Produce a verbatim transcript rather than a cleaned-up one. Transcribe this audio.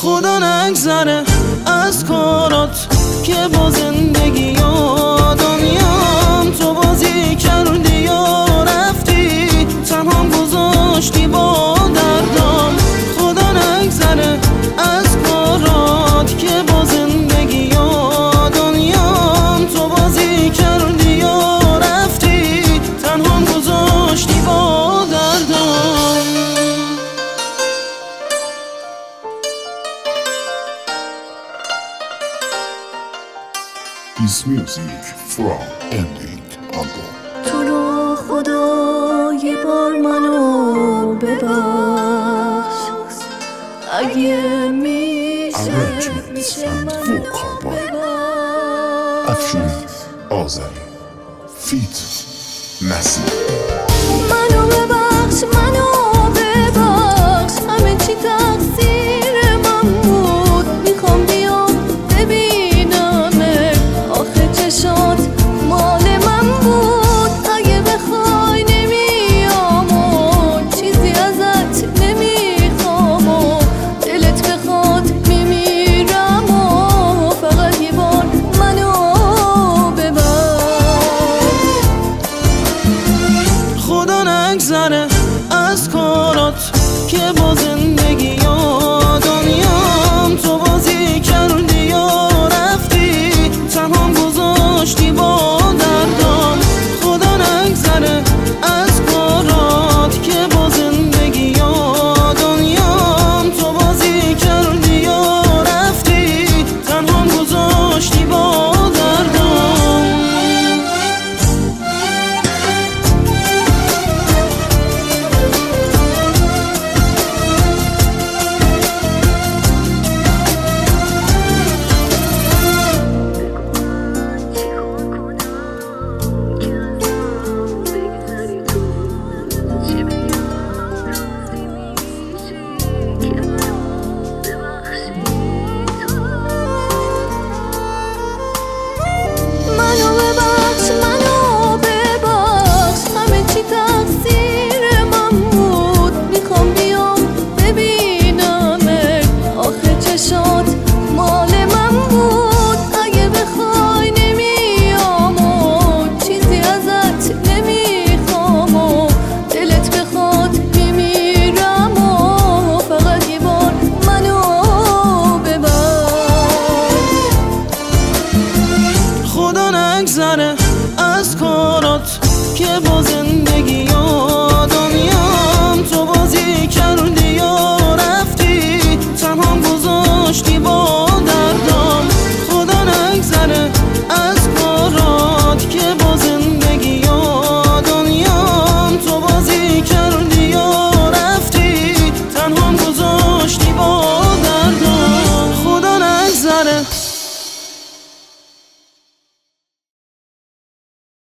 خدا نگذره از کارات که با زندگی یا دنیام تو بازی کردی یا رفتی تنهام گذاشتی با دردام. خدا نگذره از کارات که با زندگی یا دنیام تو بازی کردی یا رفتی تنهام گذاشتی با دردام. This music from Ending album. تو رو خدا یه بار منو ببخش اگه میشه Arrangements میشه and منو vocal by ببخش. Afshin Azari. Feat Nasir. منو ببخش منو ببخش همه چی تقصیر من بود. میخوام بیام ببینمت آخه چشات مال من بود. اگه بخوای نمیام و چیزی ازت نمیخوام و دلت بخواد میمیرم و فقط یه بار منو ببخش. خدا نگذره از کارات که با زندگی یا دنیام تو بازی کردی یا رفتی تنهام گذاشتی با دردام. خدا نگذره از کارات که با زندگی یا دنیام تو بازی کردی یا رفتی تنهام گذاشتی با دردام. منو ببخش منو ببخش همه چی تقصیر من بود. میخوام بیام ببینمت آخه چشات مال من بود. اگه بخوای نمیام و چیزی ازت نمیخوام و دلت بخواد میمیرم و فقط یه بار منو ببخش. خدا نگذره از کارات که با زندگی یا دنیام تو بازی کردی یا رفتی تنهام گذاشتی با دردام. خدا نگذره